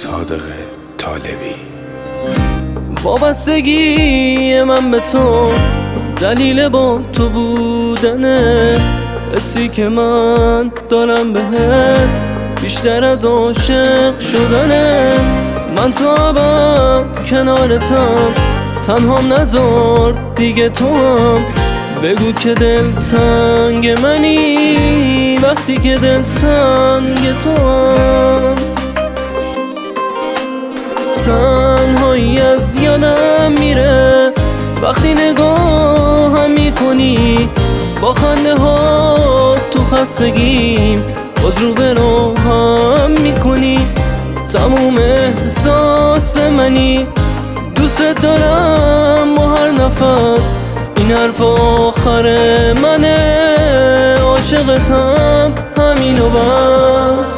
صادق طالبی. وابستگی من به تو دلیل با تو بودنه، حسی که من دارم بهت بیشتر از عاشق شدنه. من تا ابد کنارتم، تنهام نذار دیگه تو هم. بگو که دل تنگ منی وقتی که دل تنگ تو هم. تنهایی از یادم میره وقتی نگاهم میکنی، با خنده ها تو خستگیم باز رو به راهم میکنی. تموم احساس منی، دوست دارم با هر نفس، این حرف آخر منه، عاشقتم همین و بس.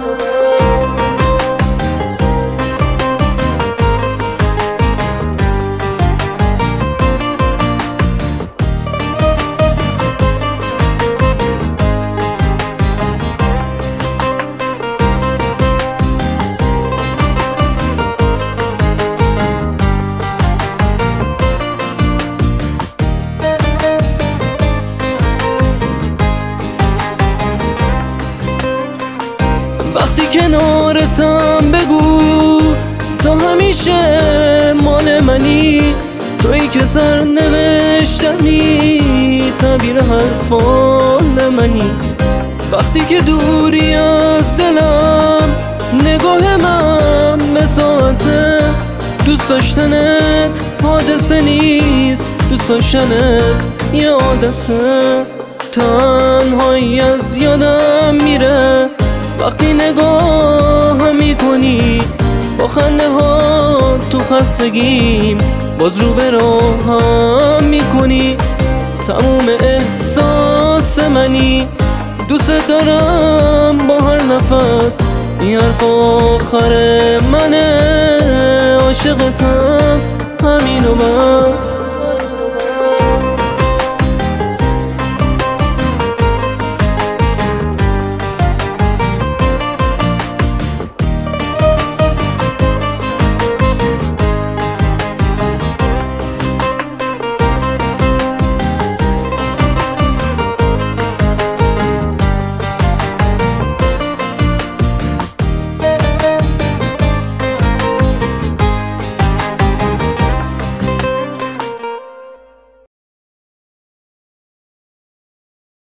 وقتی کنارتم بگو تا همیشه مال منی، تویی که سرنوشتنی تعبیر حرفان منی. وقتی که دوری از دلم نگاه من به ساعته، دوست داشتنت حادثه نیست، دوست داشتنت یه عادته. تنهایی از یادم میره وقتی نگاهم میکنی، با خنده ها تو خستگیم باز رو به راهم میکنی. تموم احساس منی، دوست دارم با هر نفس، این حرف آخر منه، عاشقتم همین و بس.